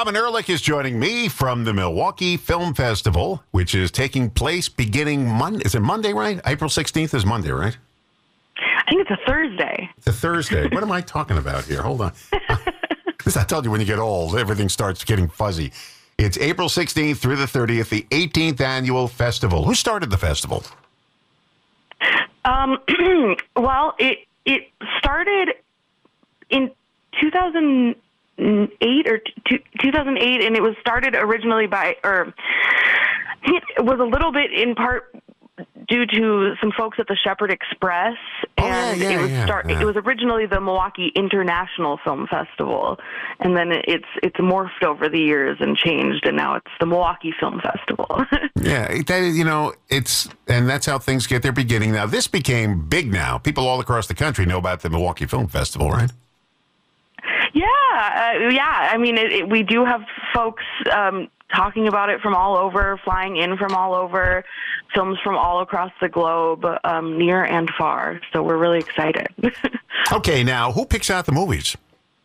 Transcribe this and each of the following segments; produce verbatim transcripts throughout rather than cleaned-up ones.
Robin Ehrlich is joining me from the Milwaukee Film Festival, which is taking place beginning Monday. Is it Monday, right? April sixteenth is Monday, right? I think it's a Thursday. It's a Thursday. What am I talking about here? Hold on. I told you when you get old, everything starts getting fuzzy. It's April sixteenth through the thirtieth, the eighteenth annual festival. Who started the festival? Um, well, it it started in two thousand eight or two, two thousand eight, and it was started originally by, or it was a little bit in part due to some folks at the Shepherd Express, Oh, and yeah, yeah, it was yeah, start. yeah. It was originally the Milwaukee International Film Festival, and then it's it's morphed over the years and changed, and now it's the Milwaukee Film Festival. Yeah, that, you know, it's, and that's how things get their beginning. Now, this became big now. People all across the country know about the Milwaukee Film Festival, right? Yeah, uh, yeah. I mean, it, it, we do have folks um, talking about it from all over, flying in from all over, films from all across the globe, um, near and far. So we're really excited. Okay, now, who picks out the movies?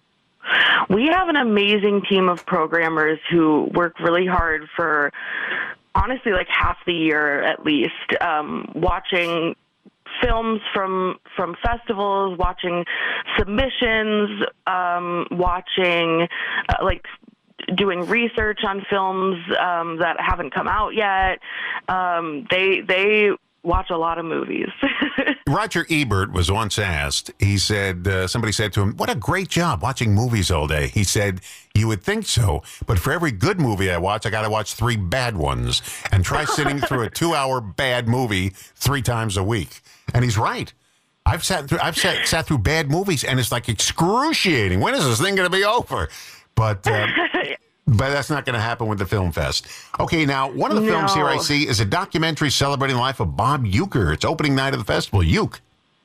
We have an amazing team of programmers who work really hard for, honestly, like half the year at least, um, watching films from from festivals, watching submissions, um, watching uh, like doing research on films um, that haven't come out yet. Um, they they watch a lot of movies. Roger Ebert was once asked, he said, uh, somebody said to him, what a great job watching movies all day. He said, you would think so, but for every good movie I watch, I got to watch three bad ones and try sitting through a two-hour bad movie three times a week. And he's right. I've sat through I've sat, sat through bad movies, and it's like excruciating. When is this thing going to be over? But uh, but that's not going to happen with the Film Fest. Okay, now, one of the No. films here I see is a documentary celebrating the life of Bob Uecker. It's opening night of the festival. Ueck.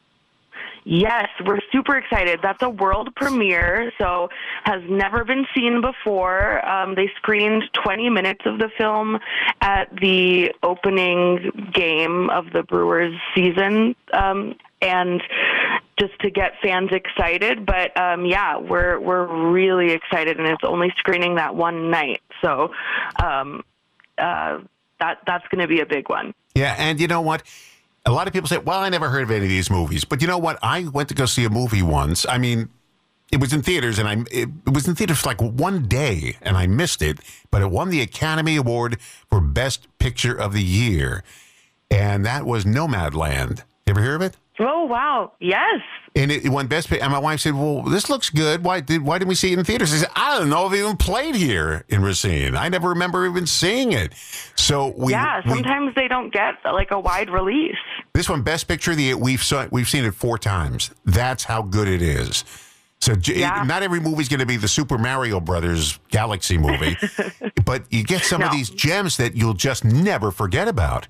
Yes, we're super excited. That's a world premiere, so has never been seen before. Um, they screened twenty minutes of the film at the opening game of the Brewers season, um, and just to get fans excited. But um, yeah, we're we're really excited, and it's only screening that one night, so um, uh, that that's going to be a big one. Yeah, and you know what? A lot of people say, well, I never heard of any of these movies. But you know what? I went to go see a movie once. I mean, it was in theaters, and I it, it was in theaters for like one day, and I missed it. But it won the Academy Award for Best Picture of the Year. And that was Nomadland. You ever hear of it? Oh, wow. Yes. And it, it won Best Picture. And my wife said, well, this looks good. Why did why didn't we see it in theaters? I said, I don't know if it even played here in Racine. I never remember even seeing it. So we Yeah, we- sometimes they don't get like a wide release. This one, Best Picture of the Year, we've saw, we've seen it four times. That's how good it is. So j- Yeah. not every movie's going to be the Super Mario Brothers Galaxy movie, but you get some of No. these gems that you'll just never forget about.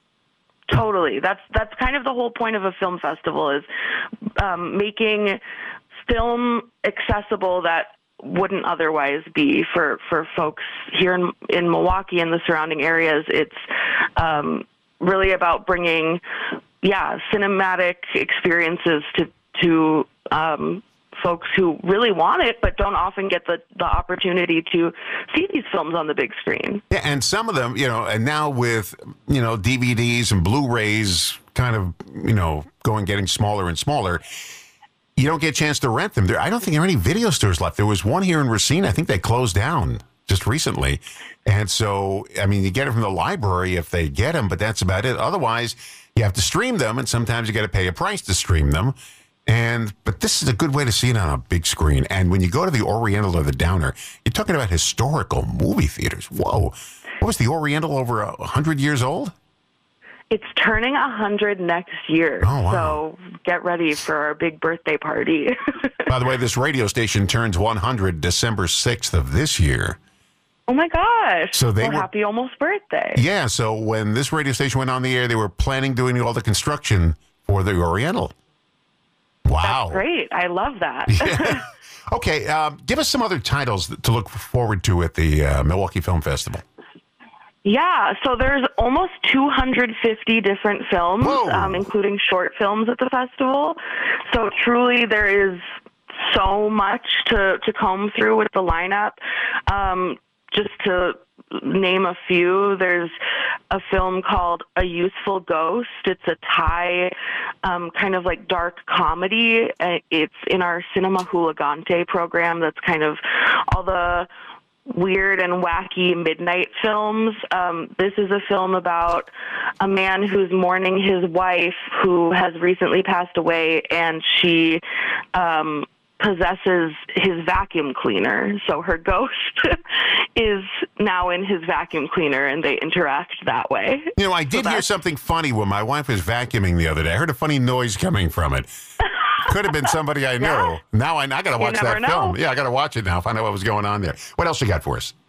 Totally. That's that's kind of the whole point of a film festival, is um, making film accessible that wouldn't otherwise be for, for folks here in in Milwaukee and the surrounding areas. It's um, really about bringing, yeah, cinematic experiences to to um, folks who really want it but don't often get the, the opportunity to see these films on the big screen. Yeah, and some of them, you know, and now with, you know, D V Ds and Blu-rays kind of, you know, going, getting smaller and smaller, you don't get a chance to rent them. There, I don't think there are any video stores left. There was one here in Racine. I think they closed down just recently. And so, I mean, you get it from the library if they get them, but that's about it. Otherwise, you have to stream them, and sometimes you got to pay a price to stream them. And but this is a good way to see it on a big screen. And when you go to the Oriental or the Downer, you're talking about historical movie theaters. Whoa. What was the Oriental, over a hundred years old? It's turning one hundred next year, Oh, wow. so get ready for our big birthday party. By the way, this radio station turns one hundred December sixth of this year. Oh, my gosh. So they well, were- happy almost birthday. Yeah, so when this radio station went on the air, they were planning doing all the construction for the Oriental. Wow. That's great. I love that. Yeah. Okay, um, give us some other titles to look forward to at the uh, Milwaukee Film Festival. Yeah, so there's almost two hundred fifty different films, Whoa. um, including short films at the festival. So truly there is so much to, to comb through with the lineup. Um, just to name a few, there's a film called A Useful Ghost. It's a Thai um, kind of like dark comedy. It's in our Cinema Hooligante program. That's kind of all the weird and wacky midnight films. Um, this is a film about a man who's mourning his wife who has recently passed away, and she um, possesses his vacuum cleaner. So her ghost is now in his vacuum cleaner, and they interact that way. You know, I did so hear something funny when my wife was vacuuming the other day. I heard a funny noise coming from it. Could have been somebody I know. Yeah. Now I, I got to watch that know. film. Yeah, I got to watch it now, find out what was going on there. What else you got for us?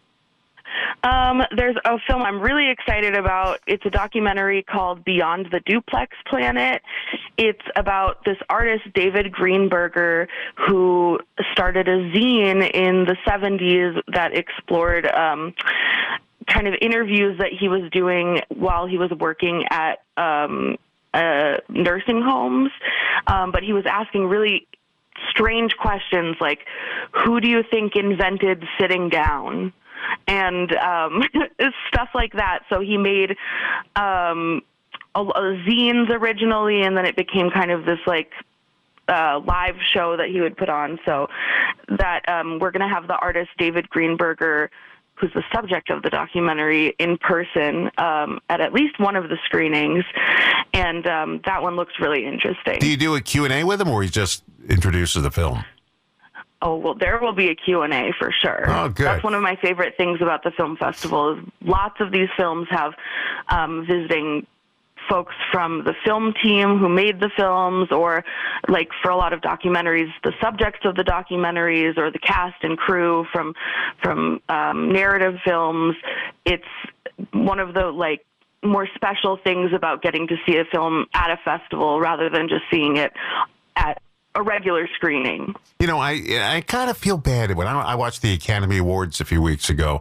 Um, there's a film I'm really excited about. It's a documentary called Beyond the Duplex Planet. It's about this artist, David Greenberger, who started a zine in the seventies that explored um, kind of interviews that he was doing while he was working at um, uh, nursing homes. Um, but he was asking really strange questions like, who do you think invented sitting down? And um, stuff like that. So he made um, a, a zines originally, and then it became kind of this like uh, live show that he would put on. So that um, we're going to have the artist David Greenberger, who's the subject of the documentary, in person um, at at least one of the screenings. And um, that one looks really interesting. Do you do a Q and A with him, or he just introduces the film? Oh, well, there will be a Q and A for sure. Oh, good. That's one of my favorite things about the film festival is lots of these films have um, visiting folks from the film team who made the films, or like for a lot of documentaries, the subjects of the documentaries, or the cast and crew from from um, narrative films. It's one of the like more special things about getting to see a film at a festival rather than just seeing it at a regular screening. You know, I I kind of feel bad when I, I watched the Academy Awards a few weeks ago,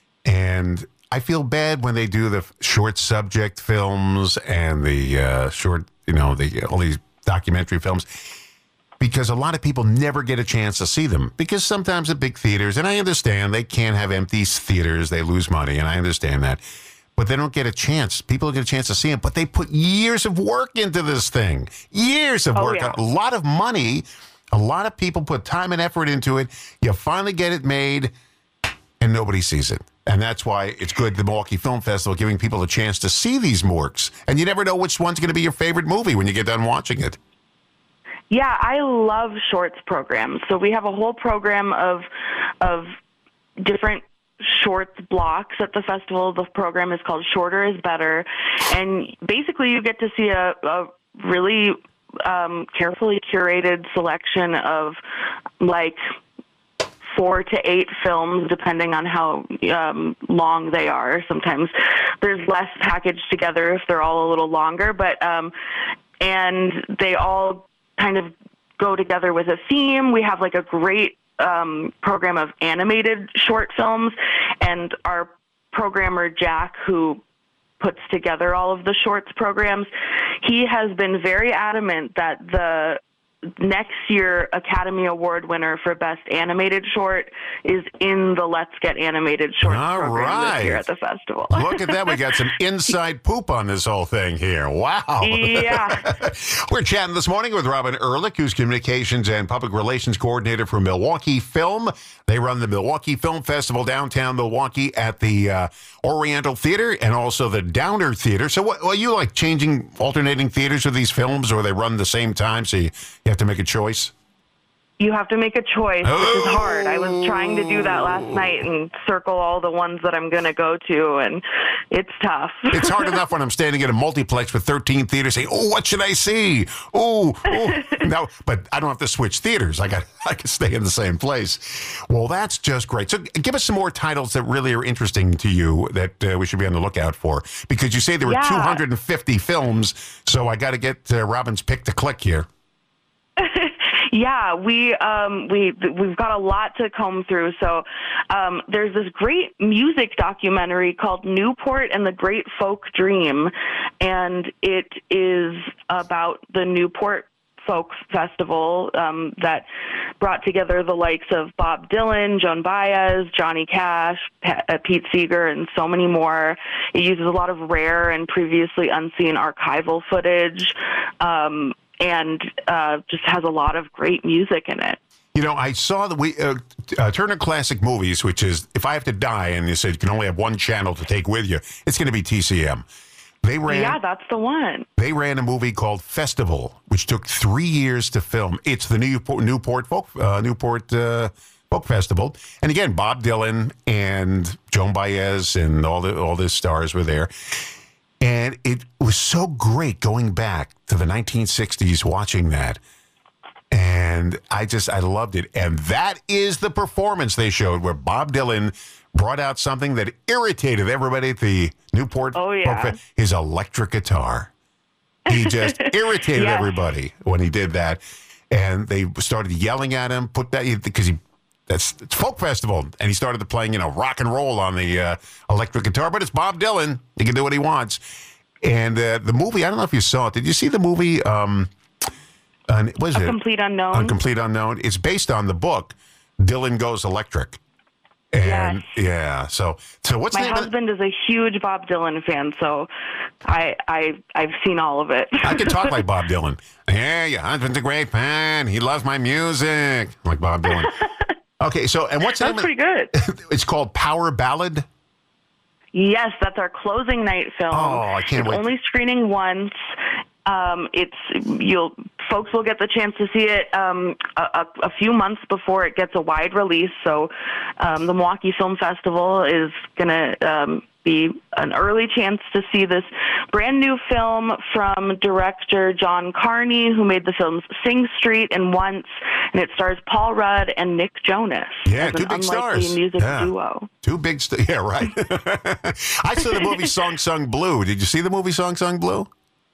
and I feel bad when they do the short subject films and the uh, short, you know, the all these documentary films, because a lot of people never get a chance to see them, because sometimes at big theaters, and I understand they can't have empty theaters, they lose money, and I understand that. But they don't get a chance. People don't get a chance to see them. But they put years of work into this thing. Years of oh, work. Yeah. A lot of money. A lot of people put time and effort into it. You finally get it made, and nobody sees it. And that's why it's good, the Milwaukee Film Festival, giving people a chance to see these morks. And you never know which one's going to be your favorite movie when you get done watching it. Yeah, I love shorts programs. So we have a whole program of of different shorts blocks at the festival. The program is called Shorter is Better, and basically you get to see a, a really um, carefully curated selection of like four to eight films, depending on how um, long they are. Sometimes there's less packaged together if they're all a little longer, but um, and they all kind of go together with a theme. We have like a great Um, program of animated short films, and our programmer Jack, who puts together all of the shorts programs, he has been very adamant that the next year Academy Award winner for Best Animated Short is in the Let's Get Animated Shorts all program right. this year at the festival. Look at that. We got some inside poop on this whole thing here. Wow. Yeah. We're chatting this morning with Robin Ehrlich, who's Communications and Public Relations Coordinator for Milwaukee Film. They run the Milwaukee Film Festival downtown Milwaukee at the uh, Oriental Theater and also the Downer Theater. So what, are you like changing, alternating theaters with these films, or they run the same time, so you, you have to make a choice? You have to make a choice, oh. which is hard. I was trying to do that last night and circle all the ones that I'm going to go to, and it's tough. It's hard enough when I'm standing in a multiplex with thirteen theaters saying, oh, what should I see? Oh, oh. No, but I don't have to switch theaters. I got, I can stay in the same place. Well, that's just great. So give us some more titles that really are interesting to you that uh, we should be on the lookout for, because you say there were yeah. two hundred fifty films, so I got to get uh, Robin's pick to click here. Yeah, we um, we we've got a lot to comb through. So um, there's this great music documentary called Newport and the Great Folk Dream, and it is about the Newport folk festival um, that brought together the likes of Bob Dylan, Joan Baez, Johnny Cash, P- uh, Pete Seeger, and so many more. It uses a lot of rare and previously unseen archival footage, um, and uh, just has a lot of great music in it. You know, I saw the we uh, uh, Turner Classic Movies, which is if I have to die, and you said you can only have one channel to take with you, it's going to be T C M. They ran, yeah, that's the one. They ran a movie called Festival, which took three years to film. It's the Newport Newport Folk uh, Newport uh, Folk Festival, and again, Bob Dylan and Joan Baez and all the all the stars were there. And it was so great going back to the nineteen sixties, watching that. And I just, I loved it. And that is the performance they showed where Bob Dylan brought out something that irritated everybody at the Newport. Oh, yeah. His electric guitar. He just irritated yes. everybody when he did that. And they started yelling at him, put that, because he, that's, it's folk festival. And he started playing, you know, rock and roll on the uh, electric guitar. But it's Bob Dylan. He can do what he wants. And uh, the movie, I don't know if you saw it. Did you see the movie? Um, Uh, what is A it? Complete Unknown. A Complete Unknown. It's based on the book Dylan Goes Electric. And yes. yeah, so so what's My the name husband is a huge Bob Dylan fan, so I I I've seen all of it. I can talk like Bob Dylan. Yeah, your husband's a great fan. He loves my music, like Bob Dylan. Okay, so and what's the That's name pretty of, good. It's called Power Ballad. Yes, that's our closing night film. Oh, I can't it's wait. only screening once. Um, it's you'll folks will get the chance to see it um, a, a few months before it gets a wide release. So um, the Milwaukee Film Festival is going to um, be an early chance to see this brand new film from director John Carney, who made the films Sing Street and Once, and it stars Paul Rudd and Nick Jonas. Yeah, as two an big unlikely stars. music Yeah. duo. Two big stars. Yeah, right. I saw the movie Song Sung Blue. Did you see the movie Song Sung Blue?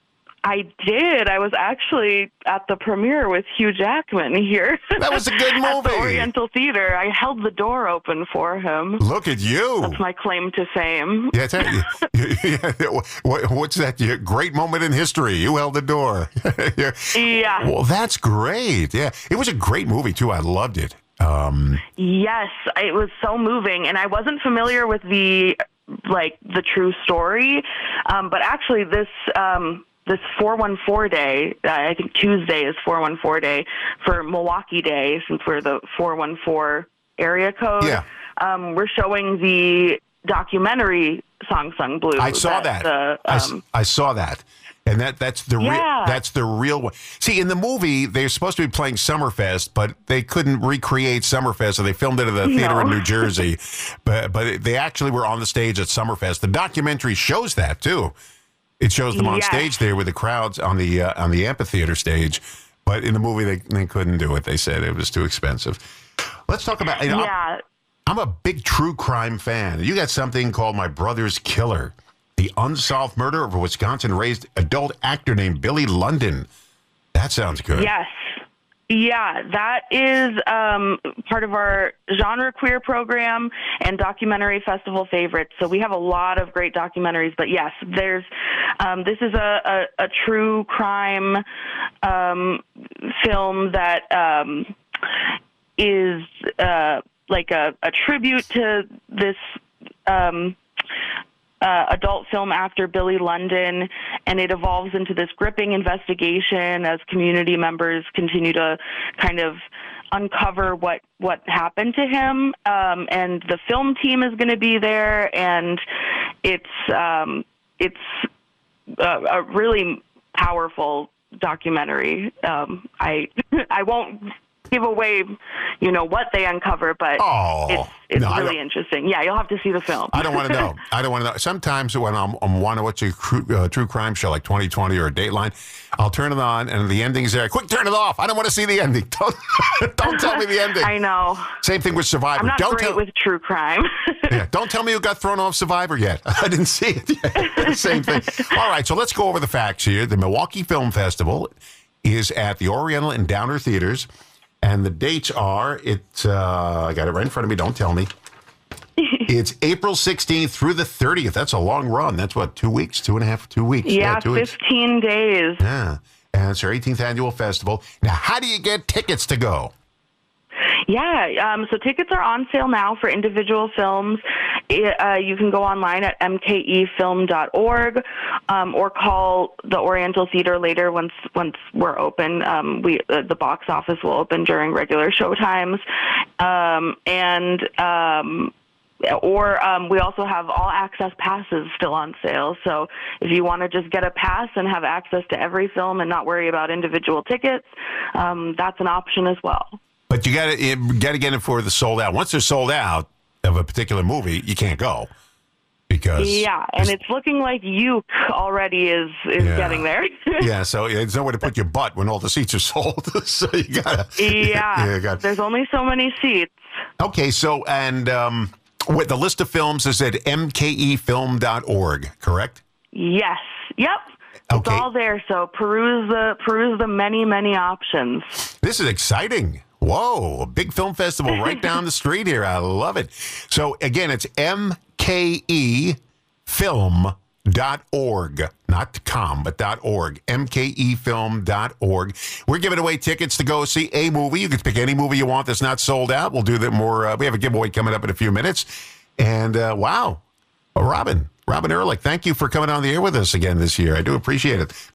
I did. I was actually at the premiere with Hugh Jackman here. That was a good At the movie. Oriental Theater. I held the door open for him. Look at you. That's my claim to fame. Yeah, tell you, yeah, what, what's that? Your great moment in history. You held the door. Yeah. Yeah. Well, that's great. Yeah, it was a great movie too. I loved it. Um, Yes, it was so moving, and I wasn't familiar with the like the true story, um, but actually this. Um, This four one four day, uh, I think Tuesday is four one four day for Milwaukee Day, since we're the four one four area code. Yeah. Um, we're showing the documentary Song Sung Blue. I saw that. The, I s- um, I, saw that, and that that's the real Yeah. that's the real one. See, in the movie, they're supposed to be playing Summerfest, but they couldn't recreate Summerfest, so they filmed it at the theater No. in New Jersey. but but they actually were on the stage at Summerfest. The documentary shows that too. It shows them on Yes. stage there with the crowds on the uh, on the amphitheater stage, but in the movie they they couldn't do it. They said it was too expensive. Let's talk about. You know, yeah. I'm, I'm a big true crime fan. You got something called My Brother's Killer, the unsolved murder of a Wisconsin-raised adult actor named Billy London. That sounds good. Yes. Yeah, that is um, part of our genre queer program and documentary festival favorites. So we have a lot of great documentaries. But yes, there's um, this is a, a, a true crime um, film that um, is uh, like a, a tribute to this. Um, Uh, adult film actor Billy London, and it evolves into this gripping investigation as community members continue to kind of uncover what, what happened to him. Um, and the film team is going to be there, and it's um, it's a, a really powerful documentary. Um, I I won't give away, you know, what they uncover, but Oh, it's, it's no, I really don't- interesting. Yeah, you'll have to see the film. I don't want to know. I don't want to know. Sometimes when I'm, I'm want to watch a cru- uh, true crime show like twenty twenty or Dateline, I'll turn it on and the ending's there. Quick, turn it off. I don't want to see the ending. Don't, don't tell me the ending. I know. Same thing with Survivor. I'm not don't great tell, with true crime. yeah, don't tell me who got thrown off Survivor yet. I didn't see it yet. Same thing. All right, so let's go over the facts here. The Milwaukee Film Festival is at the Oriental and Downer Theaters. And the dates are, it, uh, I got it right in front of me, don't tell me. It's April sixteenth through the thirtieth. That's a long run. That's what, two weeks, two and a half, two weeks. yeah, two weeks. fifteen days. Yeah. And it's our eighteenth annual festival. Now, how do you get tickets to go? Yeah, um, so tickets are on sale now for individual films. It, uh, you can go online at m k e film dot org um, or call the Oriental Theater later once once we're open. Um, we uh, the box office will open during regular show times, um, and um, or um, we also have all access passes still on sale. So if you want to just get a pass and have access to every film and not worry about individual tickets, um, that's an option as well. But you got to you got to get it for the sold out. Once they're sold out of a particular movie, you can't go because yeah, and it's looking like Uke already is is yeah. getting there. yeah, so there's nowhere to put your butt when all the seats are sold. so you gotta yeah. You gotta, there's only so many seats. Okay, so and um, with the list of films is at m k e film dot org, correct? Yes. Yep. Okay. It's all there. So peruse the peruse the many many options. This is exciting. Whoa, a big film festival right down the street here. I love it. So, again, it's m k e film dot org. Not .com, but .org. m k e film dot org. We're giving away tickets to go see a movie. You can pick any movie you want that's not sold out. We'll do that more. Uh, we have a giveaway coming up in a few minutes. And, uh, wow. Oh, Robin. Robin Ehrlich, thank you for coming on the air with us again this year. I do appreciate it.